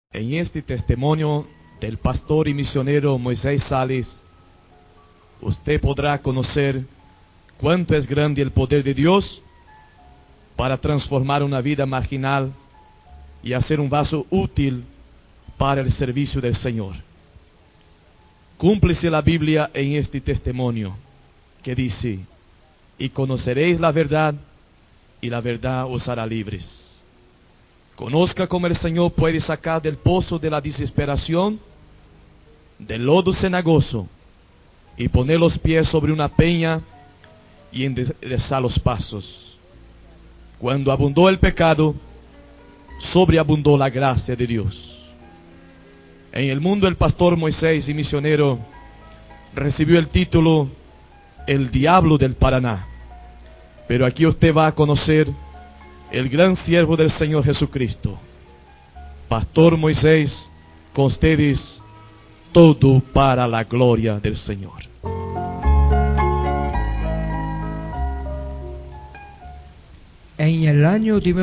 En este testimonio del pastor y misionero Moisés Sales, usted podrá conocer cuánto es grande el poder de Dios para transformar una vida marginal y hacer un vaso útil para el servicio del Señor. Cúmplese la Biblia en este testimonio que dice: y conoceréis la verdad, y la verdad os hará libres. Conozca cómo el Señor puede sacar del pozo de la desesperación, del lodo cenagoso, y poner los pies sobre una peña y enderezar los pasos. Cuando abundó el pecado, sobreabundó la gracia de Dios. En el mundo, el pastor Moisés y misionero recibió el título El Diablo del Paraná. Pero aquí usted va a conocer el gran siervo del Señor Jesucristo. Pastor Moisés, con ustedes, todo para la gloria del Señor. En el año de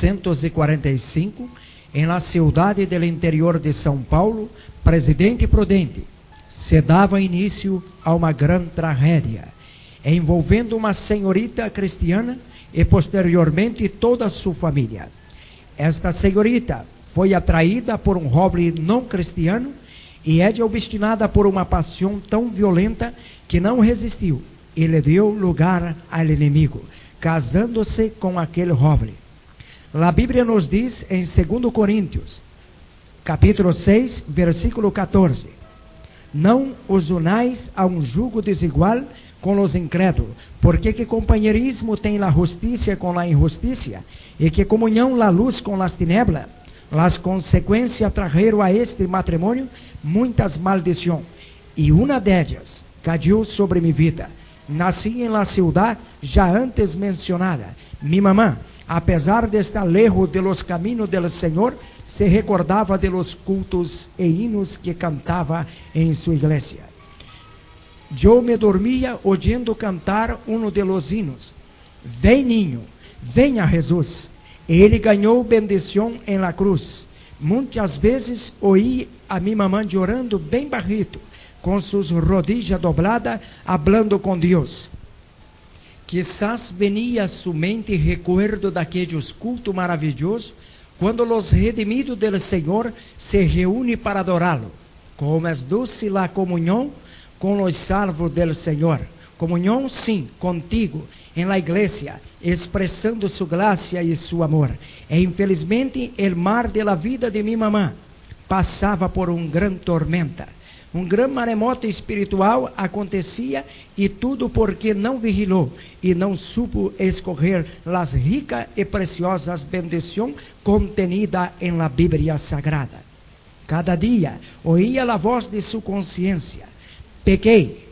1945, en la ciudad del interior de São Paulo, Presidente Prudente, se dava início a uma grande tragédia, envolvendo uma senhorita cristiana e posteriormente toda sua família. Esta senhorita foi atraída por um jovem não cristiano e é obstinada por uma paixão tão violenta que não resistiu e lhe deu lugar ao inimigo, casando-se com aquele jovem. A Bíblia nos diz em 2 Coríntios, capítulo 6, versículo 14: não os unais a um jugo desigual com os incrédulos, porque que companheirismo tem a justiça com a injustiça, e que comunhão la luz com las tinieblas. Las consequências trajeron a este matrimônio muitas maldições, e uma delas caiu sobre mi vida. Nasci em la ciudad já antes mencionada. Mi mamá, a pesar de estar lejos de los caminos del Senhor, se recordava de los cultos e hinos que cantava em sua igreja. Eu me dormia oyendo cantar um de los hinos: Vem niño, vem a Jesus. Ele ganhou bendição em la cruz. Muitas vezes oí a mi mamã orando bem bajito, com suas rodillas dobladas, hablando com Deus. Quizás venia a sua mente recuerdo daqueles cultos maravilhosos, quando os redimidos del Senhor se reúnem para adorá-lo. Como é doce la comunhão com os salvos del Senhor. Comunhão, sim, contigo, em la igreja, expressando sua graça e seu amor. E infelizmente, o mar de la vida de minha mamã passava por grande tormenta. Grande maremoto espiritual acontecia, e tudo porque não vigilou e não supo escorrer as ricas e preciosas bendições contenidas em la Bíblia Sagrada. Cada dia oía a voz de sua consciência: pequei,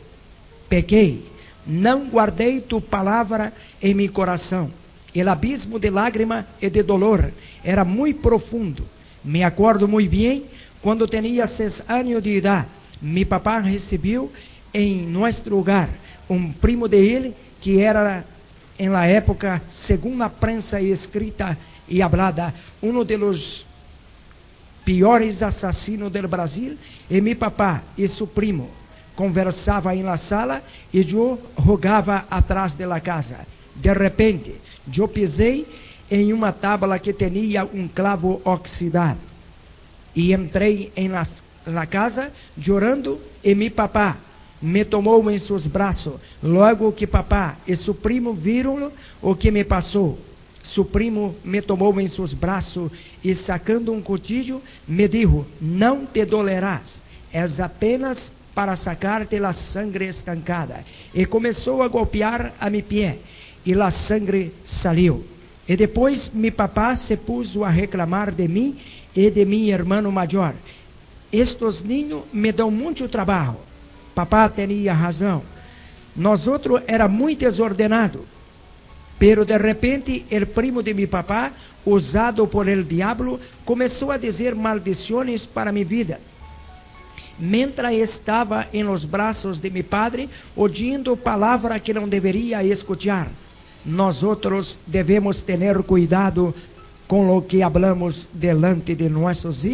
não guardei tu palavra em meu coração. O abismo de lágrima e de dolor era muito profundo. Me acordo muito bem quando tinha 6 anos de idade. Mi papá recebeu em nosso hogar primo de ele, que era, em la época, segundo a prensa escrita e hablada, de los piores assassinos do Brasil. E mi papá e seu primo conversava em la sala e eu jogava atrás de la casa. De repente, eu pisei em uma tábua que tinha clavo oxidado e entrei em la casa chorando, e mi papá me tomou em seus braços. Logo que papá e seu primo viram o que me passou, seu primo me tomou em seus braços e, sacando cuchillo, me dijo: não te dolerás, és apenas para sacar-te la sangre estancada. E começou a golpear a mi pé, e la sangre saiu. E depois mi papá se puso a reclamar de mim e de mi hermano maior: estes niños me dão muito trabalho. Papá tinha razão. Nós outros era muito desordenado. Pero de repente, el primo de mi papá, usado por el diablo, começou a dizer maldições para mi vida. Mientras estava em los braços de mi padre, ouvindo palavra que não deveria escuchar. Nós outros devemos ter cuidado com o que hablamos delante de nossos hijos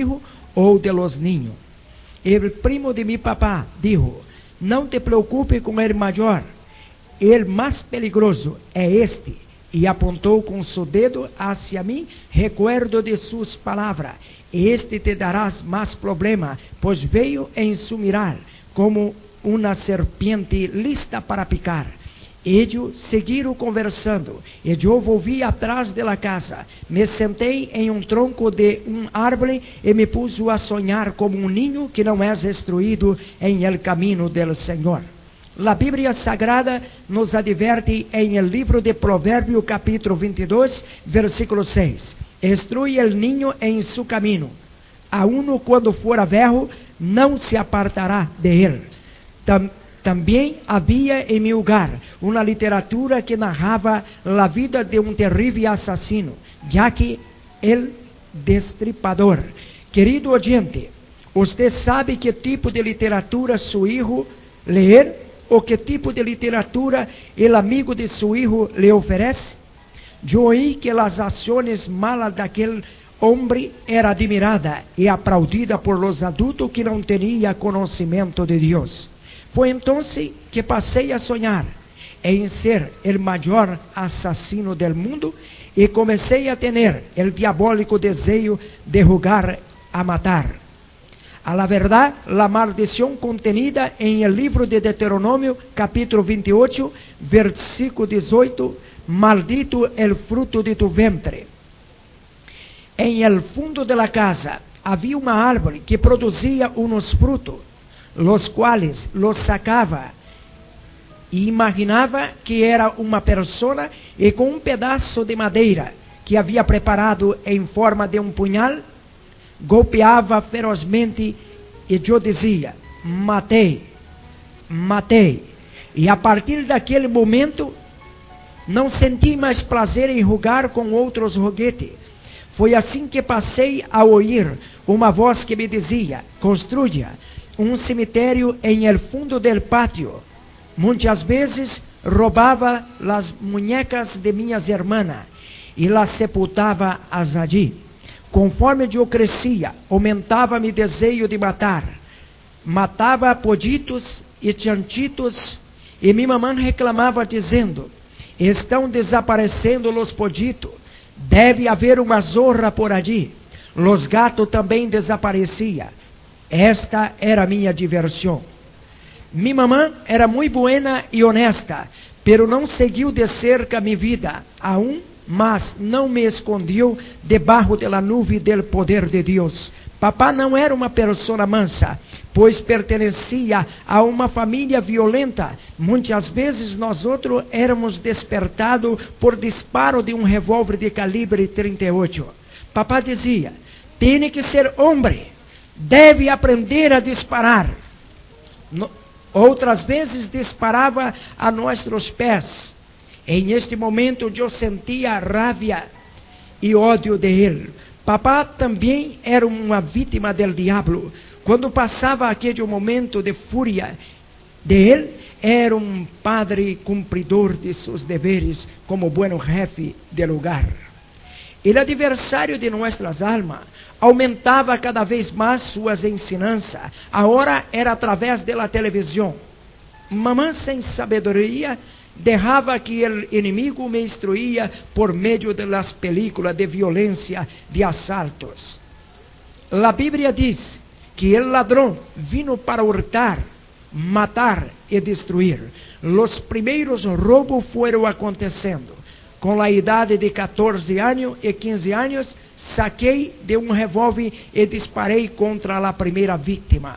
ou de los niños. El primo de mi papá dijo: no te preocupes con el mayor, el más peligroso es este. Y apuntó con su dedo hacia mí. Recuerdo de sus palabras: este te darás más problema, pues veo en su mirar como una serpiente lista para picar. Ellos siguieron conversando y yo volví atrás de la casa. Me senté en un tronco de un árbol y me puse a soñar como un niño que no es instruido en el camino del Señor. La Biblia Sagrada nos advierte en el libro de Proverbios capítulo 22, versículo 6. Instruye el niño en su camino. A uno cuando fuera viejo no se apartará de él. También había en mi hogar una literatura que narraba la vida de un terrible asesino, Jack el Destripador. Querido oyente, ¿usted sabe qué tipo de literatura su hijo leer? ¿O qué tipo de literatura el amigo de su hijo le ofrece? Yo oí que las acciones malas de aquel hombre era admirada y aplaudida por los adultos que no tenían conocimiento de Dios. Fue entonces que pasé a soñar en ser el mayor asesino del mundo y comencé a tener el diabólico deseo de jugar a matar. A la verdad, la maldición contenida en el libro de Deuteronomio, capítulo 28, versículo 18, maldito el fruto de tu vientre. En el fondo de la casa había un árbol que producía unos frutos, los cuales los sacaba y imaginaba que era una persona y con un pedazo de madera que había preparado en forma de un puñal, golpeava ferozmente e eu dizia: matei, matei. E a partir daquele momento não senti mais prazer em jogar com outros joguetes. Foi assim que passei a ouvir uma voz que me dizia: construya um cemitério em el fundo del patio. Muitas vezes roubava as muñecas de minhas irmãs e las sepultava allí. Conforme eu crescia, aumentava meu desejo de matar. Matava pollitos e chanchitos, e minha mamãe reclamava dizendo: estão desaparecendo os pollitos, deve haver uma zorra por allí. Los gatos também desapareciam. Esta era minha diversão. Minha mamãe era muito buena e honesta, pero não seguiu de cerca minha vida, mas não me escondeu debaixo da nuvem do poder de Deus. Papá não era uma pessoa mansa, pois pertencia a uma família violenta. Muitas vezes nós outros éramos despertados por disparo de um revólver de calibre 38. Papá dizia: tem que ser homem, deve aprender a disparar. Outras vezes disparava a nossos pés. Em este momento eu sentia raiva e ódio de ele. Papá também era uma vítima del diabo. Quando passava aquele momento de fúria de ele, era um padre cumpridor de seus deveres como bom jefe del hogar. O adversário de nossas almas aumentava cada vez mais suas ensinanças. Agora era através da televisão. Mamãe, sem sabedoria, deixava que o inimigo me instruía por meio das películas de violência, de assaltos. A Bíblia diz que o ladrão vino para hurtar, matar e destruir. Os primeiros roubos foram acontecendo. Com a idade de 14 anos e 15 anos, saquei de um revólver e disparei contra a primeira vítima.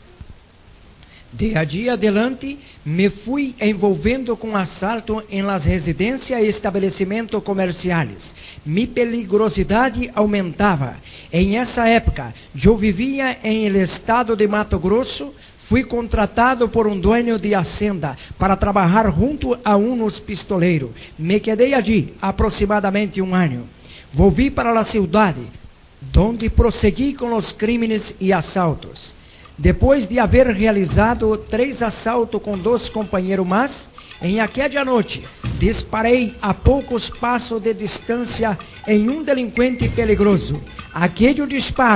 De allí adelante, me fui envolvendo com assalto em las residências e estabelecimentos comerciais. Mi peligrosidade aumentava. Em essa época, eu vivia em el estado de Mato Grosso. Fui contratado por um dueño de hacienda para trabalhar junto a uns pistoleiros. Me quedei allí aproximadamente um ano. Volvi para a cidade, onde prossegui com os crimes e assaltos. Depois de haver realizado 3 assaltos com 2 companheiros mais, em aquela noite, disparei a poucos passos de distância em um delinquente perigoso. Aquele disparo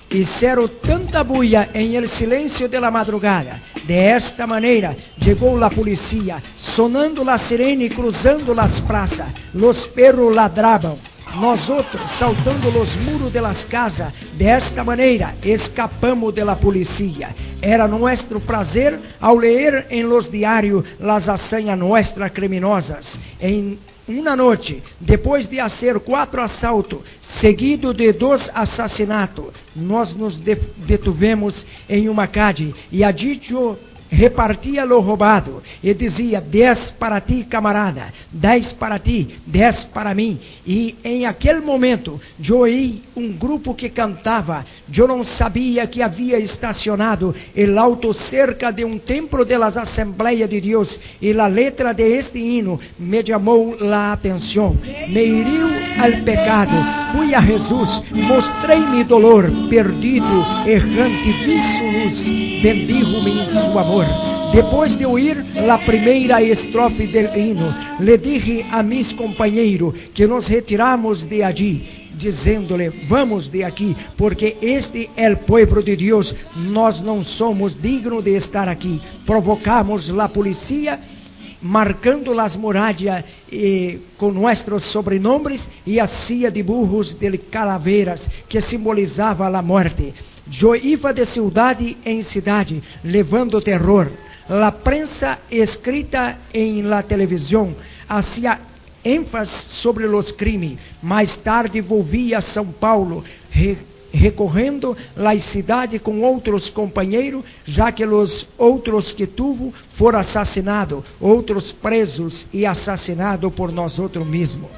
hicieron tanta bulla en el silencio de la madrugada. De esta manera llegó la policía, sonando la sirena y cruzando las plazas. Los perros ladraban. Nosotros, saltando los muros de las casas, de esta manera escapamos de la policía. Era nuestro placer ao leer en los diarios las hazañas nuestras criminosas. En una noche, después de hacer 4 asaltos, seguido de 2 asesinatos, nós nos detuvemos em uma calle e allí yo repartia lo roubado e dizia: 10 para ti, camarada, 10 para ti, 10 para mim. E em aquele momento eu ouí um grupo que cantava. Eu não sabia que havia estacionado el auto cerca de um templo de las Assembleias de Deus, e a letra de este hino me chamou a atenção. Me hiriu al pecado, fui a Jesus, mostrei mi dolor, perdido, errante, vi su luz, bendijo-me em su amor. Depois de ouvir a primeira estrofe del hino, le dije a mis companheiros que nos retiramos de allí, dizendo-lhe: vamos de aqui, porque este é o povo de Deus, nós não somos dignos de estar aqui. Provocamos a polícia, marcando as muralhas com nossos sobrenomes e hacía dibujos de calaveras que simbolizava a morte. Eu ia de cidade em cidade, levando terror. A prensa escrita em la televisão hacía ênfase sobre os crimes. Mais tarde volvi a São Paulo, recorrendo à cidade com outros companheiros, já que os outros que tuvo foram assassinados, outros presos e assassinados por nós outros mesmos.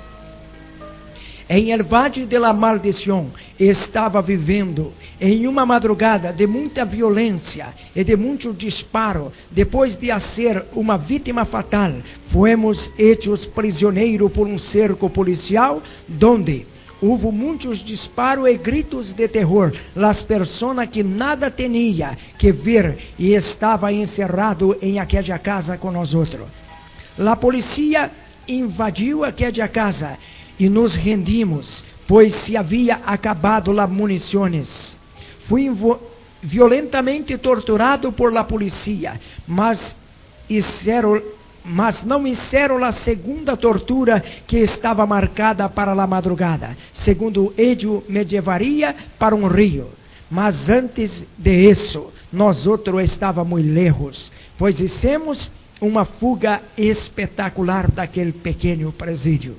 Em el Valle de la Maldición estava vivendo em uma madrugada de muita violência e de muito disparo. Depois de ser uma vítima fatal, fomos hechos prisioneiros por um cerco policial, donde houve muitos disparos e gritos de terror. Las personas que nada tinha que ver e estava encerrado em aquela casa com nós outros. La polícia invadiu aquela casa e nos rendimos, pois se havia acabado las munições. Fui violentamente torturado por la polícia, mas não hicieron a segunda tortura que estava marcada para a madrugada. Segundo ellos, me levaria para um rio. Mas antes de isso, nós outros estávamos muito lejos, pois hicimos uma fuga espetacular daquele pequeno presídio,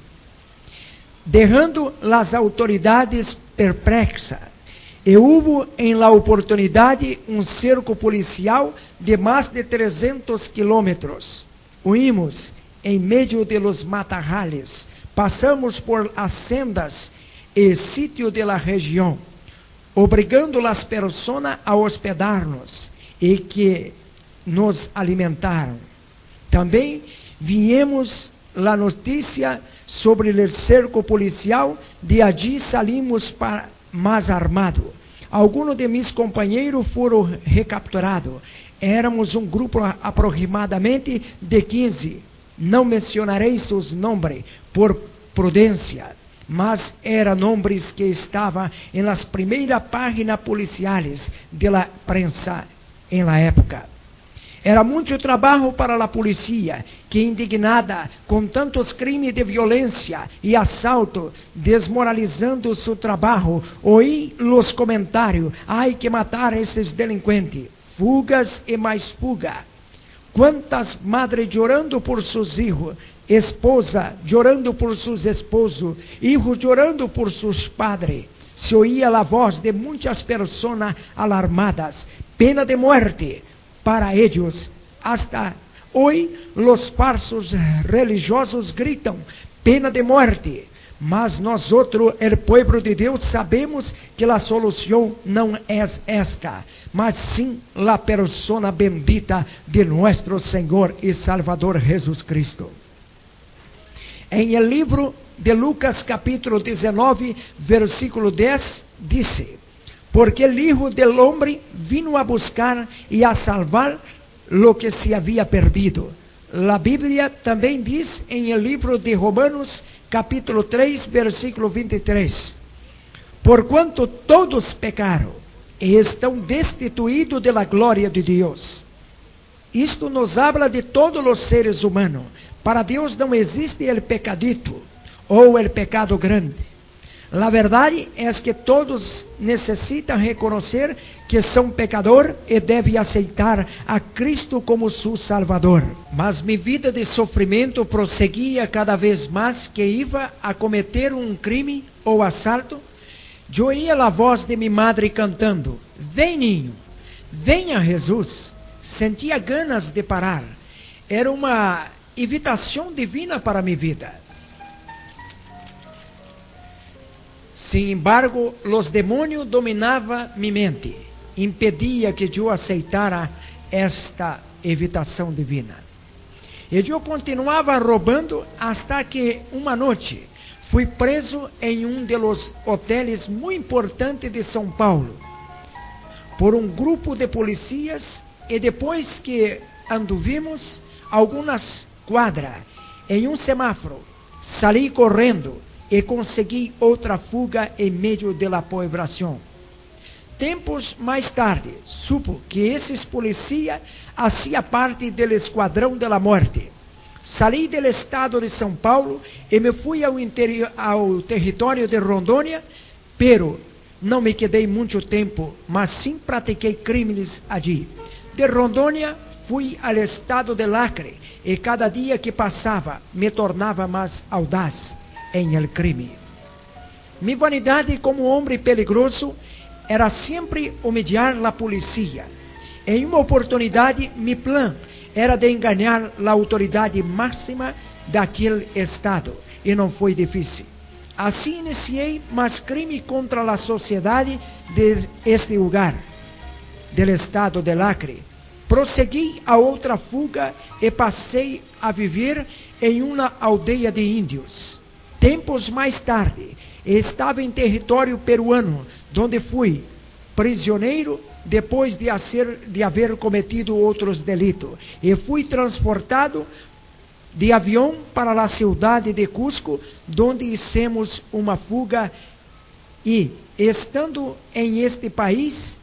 deixando as autoridades perplexas. E houve em la oportunidade um cerco policial de mais de 300 quilômetros. Huimos em meio de los matorrales, passamos por as sendas e sítios de la região, obrigando as pessoas a hospedar-nos e que nos alimentaram. Também viemos a notícia sobre o cerco policial, de allí salimos mais armados. Alguns de meus companheiros foram recapturados. Éramos um grupo aproximadamente de 15. Não mencionarei seus nomes por prudência, mas eram nomes que estavam em las primeiras páginas policiais de la prensa em la época. Era muito trabalho para a polícia, que indignada com tantos crimes de violência e assalto, desmoralizando seu trabalho, oí os comentários: "Hay que matar esses delinquentes". Fugas e mais fuga. Quantas madres chorando por seus filhos, esposa chorando por seus esposos, hijos chorando por seus padres. Se oía a voz de muitas pessoas alarmadas: pena de muerte para eles. Hasta hoje, os falsos religiosos gritam: pena de muerte. Mas nós outros, o povo de Deus, sabemos que a solução não é esta, mas sim a persona bendita de nosso Senhor e Salvador Jesus Cristo. Em el livro de Lucas capítulo 19, versículo 10, dice: porque el Hijo del Hombre vino a buscar e a salvar lo que se havia perdido. A Bíblia também diz em el livro de Romanos capítulo 3, versículo 23: porquanto todos pecaram e estão destituídos da glória de Deus. Isto nos habla de todos os seres humanos. Para Deus não existe el pecadito ou el pecado grande. A verdade é que todos necessitam reconhecer que são pecador e devem aceitar a Cristo como seu Salvador. Mas minha vida de sofrimento prosseguia cada vez mais que ia a cometer um crime ou assalto. Eu oía a voz de minha madre cantando: "Vem, ninho, venha Jesus." Sentia ganas de parar. Era uma invitação divina para minha vida. Sin embargo, os demônios dominavam minha mente, impedia que eu aceitara esta invitação divina. E eu continuava roubando até que uma noite fui preso em um dos hotéis muito importantes de São Paulo por um grupo de policias, e depois que anduvimos algumas quadras em um semáforo, saí correndo e consegui outra fuga em meio da povoação. Tempos mais tarde, supo que esses policiais faziam parte do esquadrão da morte. Saí do estado de São Paulo e me fui ao território de Rondônia, pero não me quedei muito tempo, mas sim pratiquei crimes allí. De Rondônia fui ao estado de Acre e cada dia que passava me tornava mais audaz em el crime. Minha vanidade como homem perigoso era sempre humilhar a polícia. Em uma oportunidade, meu plano era de enganar a autoridade máxima daquele estado, e não foi difícil. Assim iniciei mais crime contra a sociedade deste lugar, do estado de Acre. Prossegui a outra fuga e passei a viver em uma aldeia de índios. Tempos mais tarde, estava em território peruano, onde fui prisioneiro depois de haver cometido outros delitos, e fui transportado de avião para a cidade de Cusco, onde hicimos uma fuga, e estando em este país,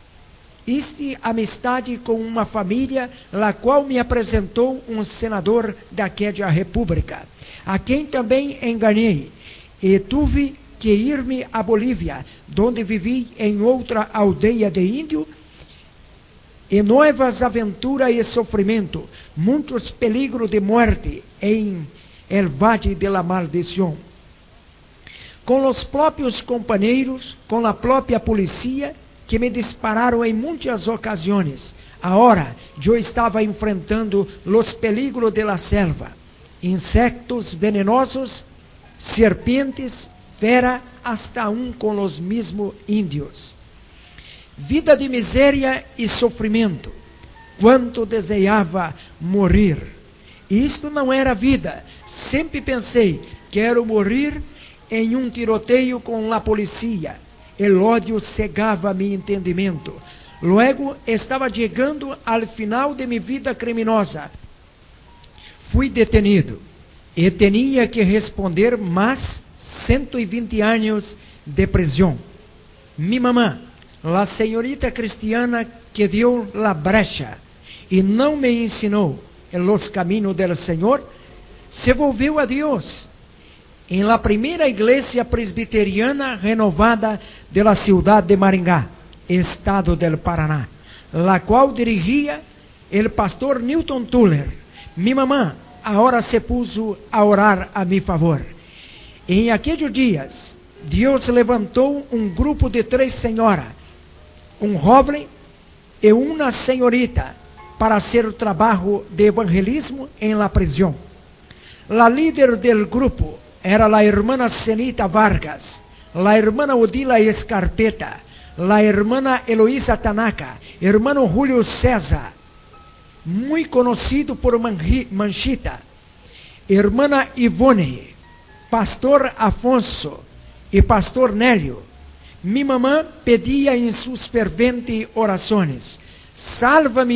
hice amistade com uma família, la qual me apresentou um senador daquela república, a quem também enganei, e tive que ir-me a Bolívia, onde vivi em outra aldeia de índio, e novas aventuras e sofrimento, muitos peligros de morte em el Valle de la Maldición. Com os próprios companheiros, com a própria polícia, que me dispararam em muitas ocasiões. Agora, eu estava enfrentando os peligros de la selva, insectos venenosos, serpentes, fera, hasta com os mesmos índios. Vida de miséria e sofrimento. Quanto desejava morrer. E isto não era vida. Sempre pensei, quero morrer em um tiroteio com a polícia. O ódio cegava meu entendimento. Logo, estava chegando ao final de minha vida criminosa. Fui detenido e tinha que responder mais 120 anos de prisão. Minha mamã, a senhorita cristiana que deu a brecha e não me ensinou os caminhos do Senhor, se volveu a Deus em la primeira igreja presbiteriana renovada de la cidade de Maringá, estado del Paraná, la qual dirigia el pastor Newton Tuller. Minha mamã agora se puso a orar a mi favor. Em aqueles dias, Deus levantou um grupo de 3 senhoras, um jovem e uma senhorita, para hacer o trabalho de evangelismo em la prisão. La líder del grupo era a hermana Cenita Vargas, a hermana Odila Escarpeta, a hermana Eloísa Tanaka, hermano Julio César, muito conhecido por Manchita, hermana Ivone, pastor Afonso e pastor Nélio. Minha mamã pedia em suas ferventes orações: salva-me,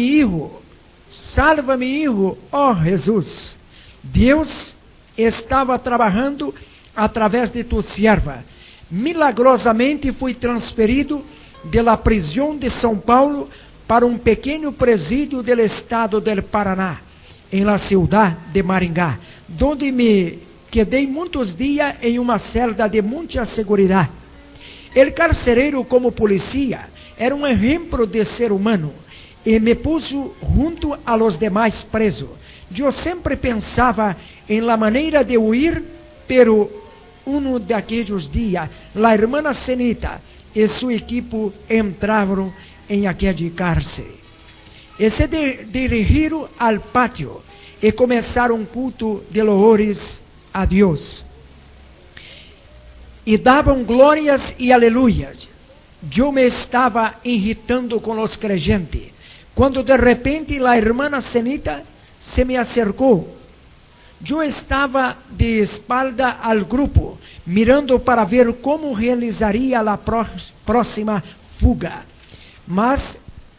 hijo, ó Jesus. Deus estava trabalhando através de tu serva. Milagrosamente fui transferido de la prisão de São Paulo para um pequeno presídio do estado del Paraná, em la ciudad de Maringá, donde me quedei muitos dias em uma celda de muita segurança. El carcereiro, como polícia, era um exemplo de ser humano e me puso junto a los demais presos. Eu sempre pensava em la maneira de huir, pero um daqueles dias, la hermana Zenita e sua equipe entraram em aquele cárcere. E se dirigiram al pátio e começaram um culto de louvores a Deus. E davam glórias e aleluias. Eu me estava irritando com os creyentes, quando de repente a hermana Zenita se me acercou. Eu estava de espalda ao grupo, mirando para ver como realizaria a próxima fuga. Mas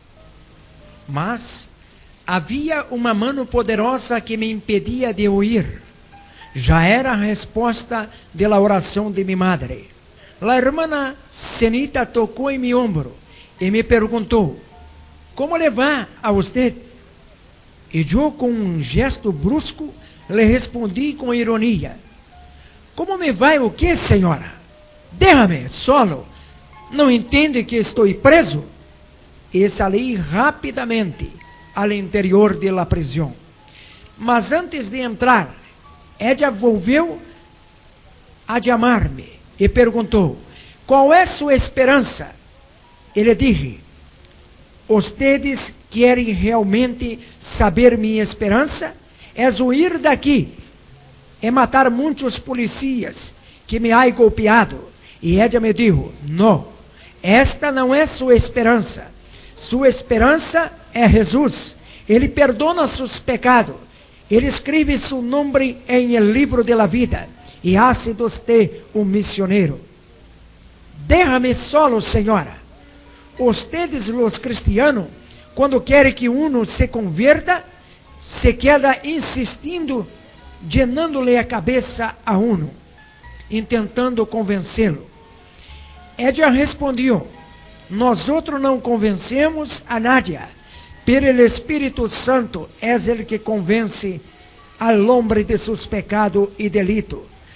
havia uma mão poderosa que me impedia de huir. Já era a resposta da oração de minha madre. A hermana Zenita tocou em meu ombro e me perguntou: "Como le va a usted?" E eu, com um gesto brusco, lhe respondi com ironia: "Como me vai o quê, senhora? Déjame solo. Não entende que estou preso?" E saí rapidamente ao interior da prisão. Mas antes de entrar, ela volveu a chamar-me e perguntou: "Qual é sua esperança?" E lhe dije: "Ustedes querem realmente saber minha esperança? É huir daqui, é matar muitos policias que me han golpeado." E ela me disse: "Não, esta não é sua esperança. Sua esperança é Jesus. Ele perdona seus pecados. Ele escreve seu nome em el livro de la vida e hace de usted um missioneiro. Déjame solo, senhora. Ustedes, los cristianos, quando querem que uno se converta, se queda insistindo, llenando-lhe a cabeça a uno, intentando convencê-lo." Ella respondeu: "Nós outros não convencemos a nadie, pero el Espírito Santo é el que convence al hombre de seus pecados e delitos."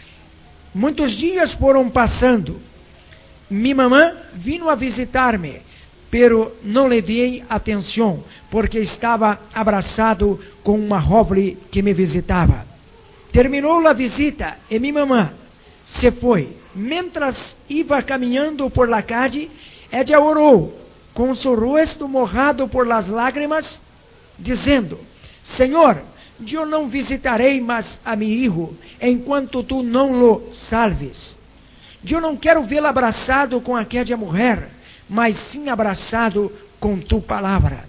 Muitos dias foram passando. Minha mamã vino a visitar-me, pero não lhe dei atenção, porque estava abraçado com uma jovem que me visitava. Terminou a visita e minha mamã se foi. Mientras iba caminhando por la calle, ella orou, com seu rosto mojado por las lágrimas, dizendo: "Senhor, eu não visitarei mais a meu filho enquanto tu não lo salves. Eu não quero vê-lo abraçado com aquela mulher, mas sim abraçado com tu palavra."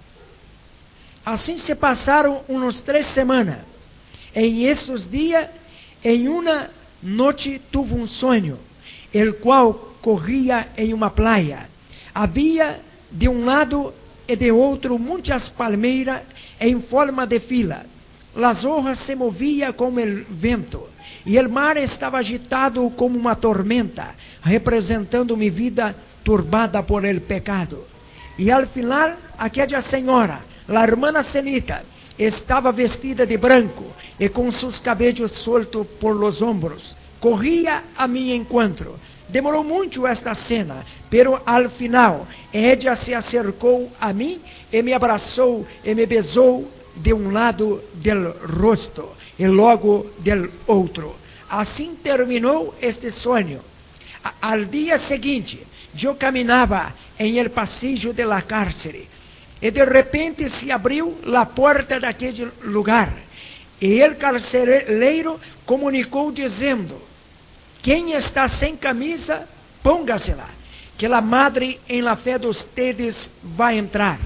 Assim se passaram umas 3 semanas. Em esses dias, em uma noite, tuve um sonho, el qual corria em uma praia. Havia de um lado e de outro muitas palmeiras em forma de fila. As hojas se moviam com o vento e o mar estava agitado como uma tormenta, representando minha vida turbada por el pecado. E al final, aquela senhora, a hermana Zenita, estava vestida de branco e com seus cabelos soltos por los ombros. Corria a meu encontro. Demorou muito esta cena, pero al final, ella se acercou a mim e me abraçou e me beijou de um lado del rosto e logo del outro. Assim terminou este sonho. Al dia seguinte, eu caminhava em el pasillo de la cárcere e de repente se abriu a porta daquele lugar e el carcereiro comunicou dizendo: "Quem está sem camisa, póngasela, que a madre em la fé de ustedes vai entrar."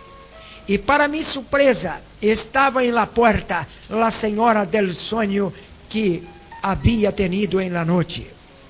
E para minha surpresa, estava em la porta a senhora del sonho que havia tenido em la noite.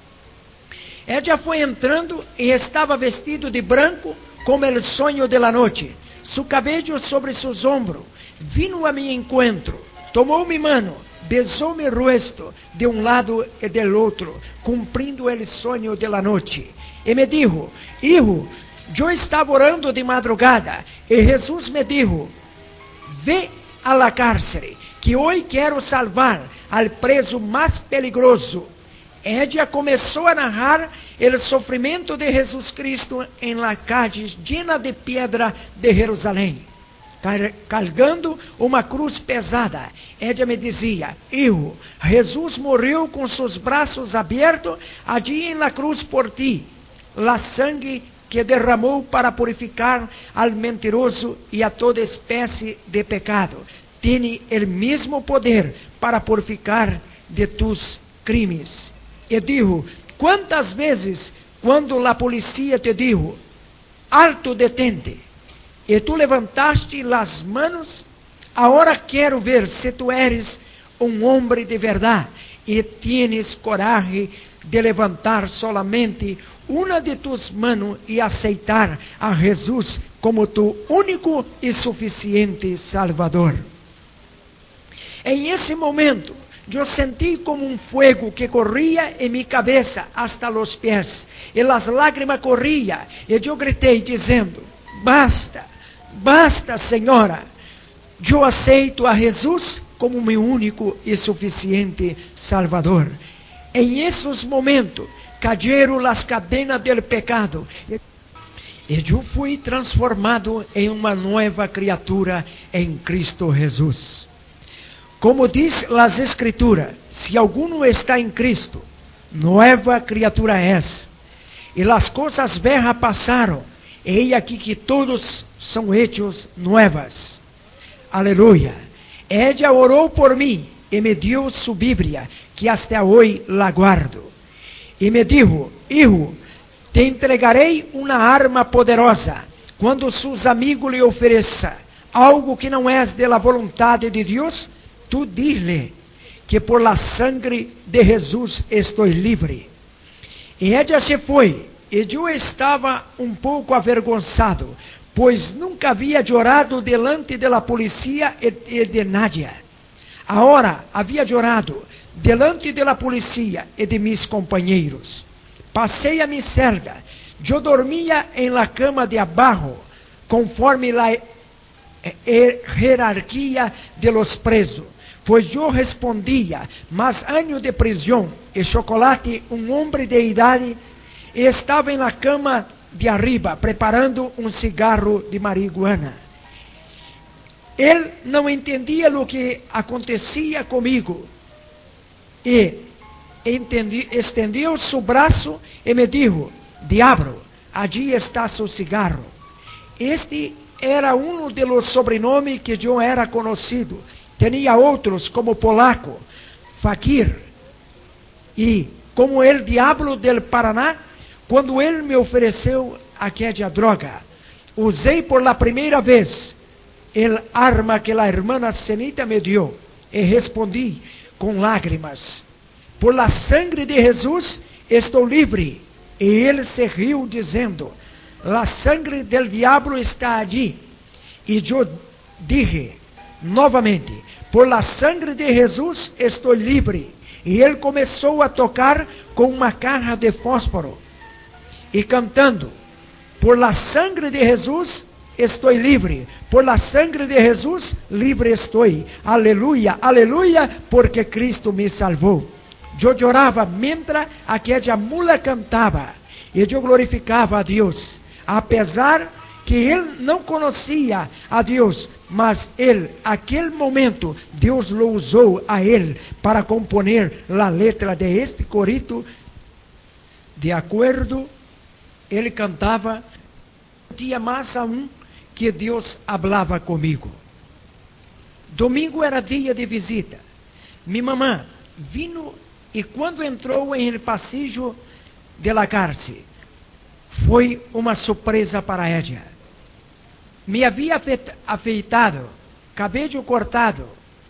Ella foi entrando e estava vestido de branco como el sonho de la noite. Su cabello sobre seus ombros. Vino a meu encontro, tomou minha mano, beijou meu rosto de um lado e del outro, cumprindo el sonho de la noite. E me dijo: "Hijo, Eu estava orando de madrugada e Jesus me disse: ve a la cárcere, que hoje quero salvar al preso mais peligroso. Ella começou a narrar o sofrimento de Jesus Cristo em la calle llena de pedra de Jerusalém, carregando uma cruz pesada. Ella me dizia: hijo, Jesus morreu com seus braços abertos allí em la cruz por ti. La sangue que derramou para purificar al mentiroso e a toda espécie de pecado tem o mesmo poder para purificar de tus crimes. E dijo: quantas vezes quando a polícia te dijo: alto, detente, e tu levantaste las manos, agora quero ver se tu eres homem de verdade e tienes coragem de levantar solamente uma de tus manos e aceitar a Jesus como tu único e suficiente Salvador. Em esse momento, eu senti como um fogo que corria em minha cabeça hasta os pés, e as lágrimas corriam, e eu gritei dizendo: basta, basta, Senhora, eu aceito a Jesus como meu único e suficiente Salvador. Em esses momentos, cayeron as cadenas do pecado, e eu fui transformado em uma nova criatura em Cristo Jesus. Como diz as Escrituras, se alguno está em Cristo, nova criatura és. E as coisas velhas passaram, e aqui que todos são hechos novas. Aleluia. Ella orou por mim e me deu sua Bíblia, que até hoje la guardo. E me dijo: hijo, te entregarei uma arma poderosa. Quando seus amigos lhe ofereçam algo que não é de la vontade de Deus, tu dile que por la sangre de Jesus estou livre. E ella se foi, e eu estava um pouco avergonzado, pois nunca havia chorado delante de la polícia e de nadie. Agora havia chorado delante de la polícia e de mis companheiros. Passei a minha celda. Eu dormia em la cama de abaixo, conforme la hierarquia de los presos. Pois eu respondia: mas anos de prisão e chocolate, um homem de idade, e estava em la cama de arriba, preparando um cigarro de marihuana. Ele não entendia o que acontecia comigo, e estendeu seu braço e me disse: diablo, allí está seu cigarro. Este era um de los sobrenomes que eu era conhecido. Tinha outros como Polaco, Fakir, e como el Diablo del Paraná. Quando ele me ofereceu aquela droga, usei por la primeira vez el arma que a irmã Senita me deu, e respondi com lágrimas: por la sangre de Jesus estou livre. E ele se riu dizendo: la sangre del diablo está allí. E eu dije novamente: por la sangre de Jesus estou livre. E ele começou a tocar com uma caixa de fósforo e cantando: por la sangre de Jesus estou livre, por la sangre de Jesus livre estou. Aleluia, aleluia, porque Cristo me salvou. Eu chorava mientras aquela mula cantava, e eu glorificava a Deus, apesar que ele não conhecia a Deus, mas ele, aquele momento, Deus lo usou a ele para componer a letra de este corito. De acordo, ele cantava: dia mais aún que Deus falava comigo. Domingo era dia de visita. Minha mamã vino, e quando entrou em el pasillo de la cárcel, foi uma surpresa para ela. Me havia afeitado, cabelo cortado,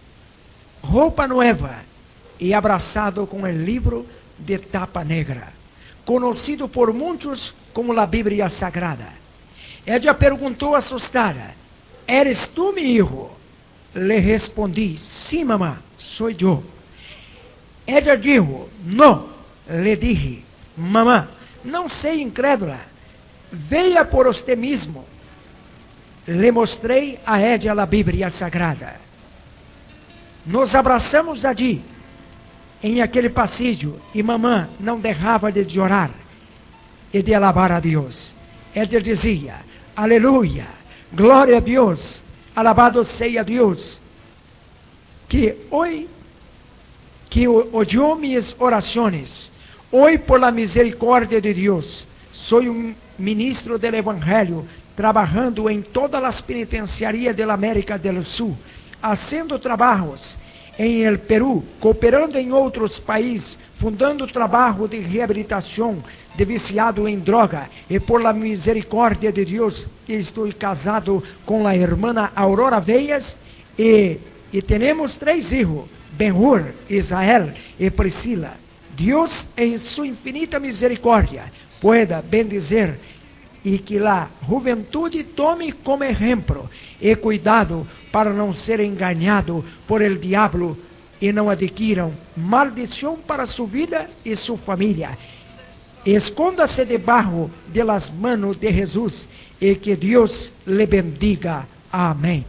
roupa nova e abraçado com o livro de tapa negra, conhecido por muitos como a Bíblia Sagrada. Ela perguntou assustada: ¿eres tu mi hijo? Le respondi: sí, mamá, soy yo. Ella dijo: no. Le dije: mamá, não sei, incrédula, Veja por você mesmo. Le mostrei a ella a Bíblia Sagrada. Nos abraçamos allí, em aquele pasillo, e mamã não deixava de chorar e de alabar a Deus. Ela dizia: aleluia, glória a Deus, alabado seja Deus, que hoje, que oyó minhas orações, hoje por la misericórdia de Deus, sou um ministro do Evangelho, trabalhando em todas as penitenciarias da América do Sul, fazendo trabalhos em el Peru, cooperando em outros países, fundando trabalho de reabilitação de viciado em droga, e por la misericórdia de Deus, estou casado com a irmã Aurora Veias, e temos 3 filhos, Ben-Hur, Israel e Priscila. Deus, em sua infinita misericórdia, pueda bendizer e que a juventude tome como exemplo e cuidado para não ser enganado por el diablo e não adquiram maldição para sua vida e sua família. Esconda-se debaixo de las manos de Jesus e que Deus le bendiga. Amém.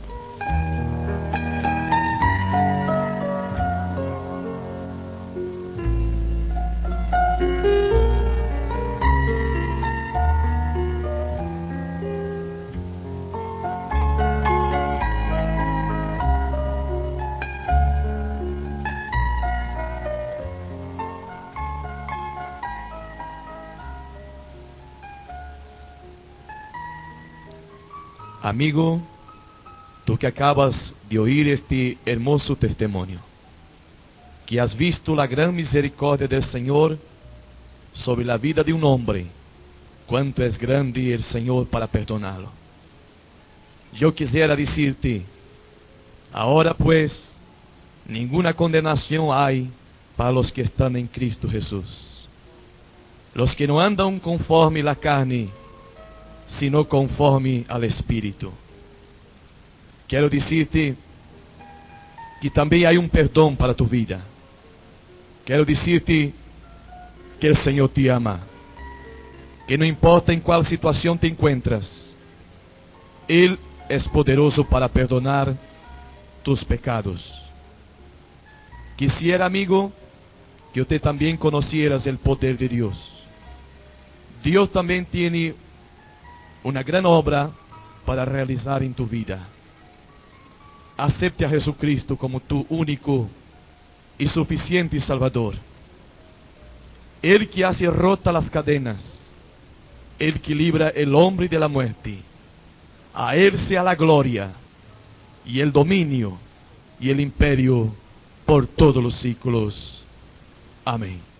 Amigo, tú que acabas de oír este hermoso testimonio, que has visto la gran misericordia del Señor sobre la vida de un hombre, cuánto es grande el Señor para perdonarlo. Yo quisiera decirte, ahora pues, ninguna condenación hay para los que están en Cristo Jesús. Los que no andan conforme la carne, sino conforme al Espíritu. Quiero decirte que también hay un perdón para tu vida. Quiero decirte que el Señor te ama, que no importa en cuál situación te encuentras, Él es poderoso para perdonar tus pecados. Quisiera, amigo, que usted también conocieras el poder de Dios. Dios también tiene una gran obra para realizar en tu vida. Acepte a Jesucristo como tu único y suficiente Salvador. Él que hace rota las cadenas, Él que libra el hombre de la muerte. A Él sea la gloria y el dominio y el imperio por todos los siglos. Amén.